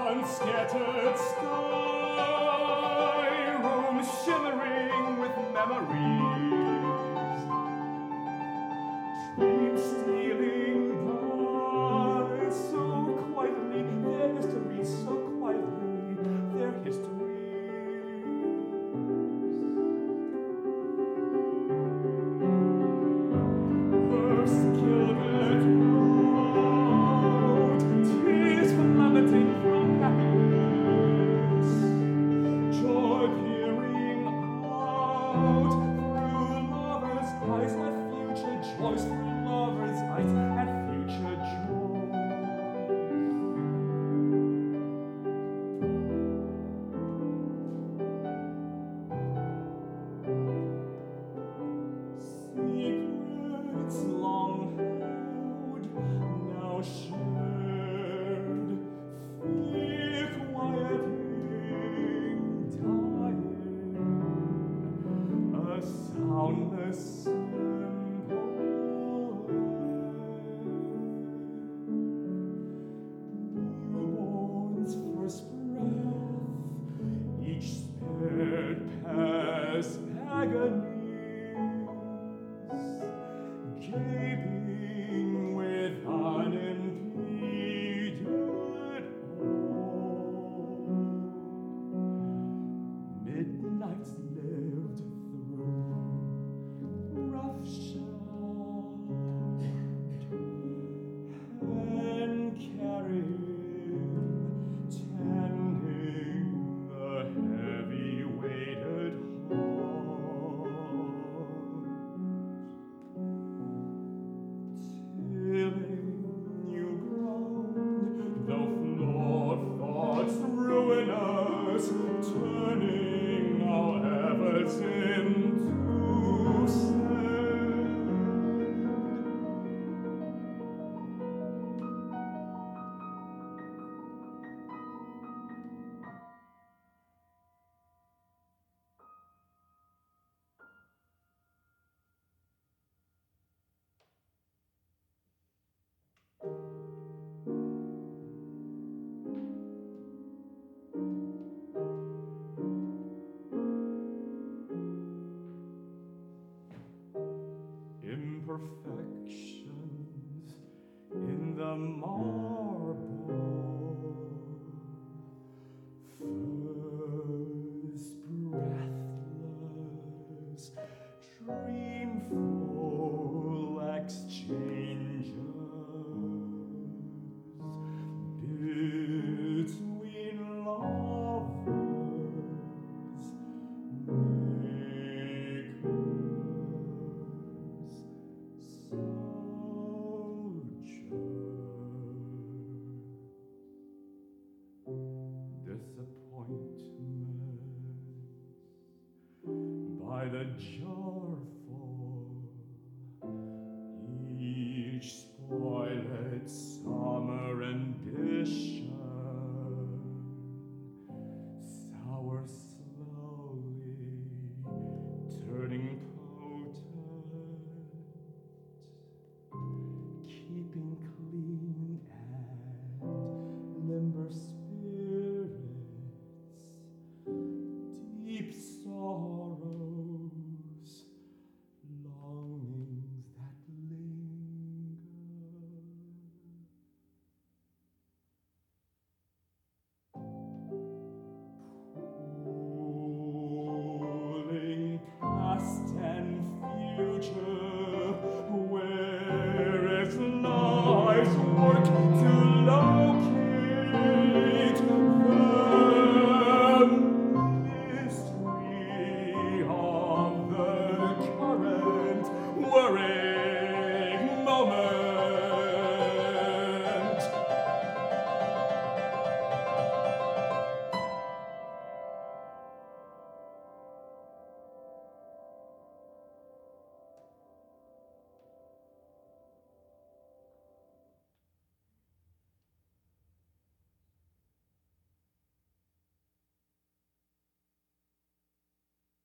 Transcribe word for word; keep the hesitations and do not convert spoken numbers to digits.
unscattered sky roams shimmering with memories, dreams stealing by so quietly, their histories so quietly, their histories. First gilded road, tears vomiting from happiness, joy peering out through lovers' eyes at future joys, through lovers' eyes at future joys. Secrets long held, now shared, fear quieting, dying, a soundless simple newborn's first breath, each spared past agonies, gaping with unimpeded awe. Midnights lived through, roughshod, hand carried, tending the heavy-weighted heart, tilling new ground, though flawed thoughts ruinous, turning our efforts into sand. Imperfections in the mind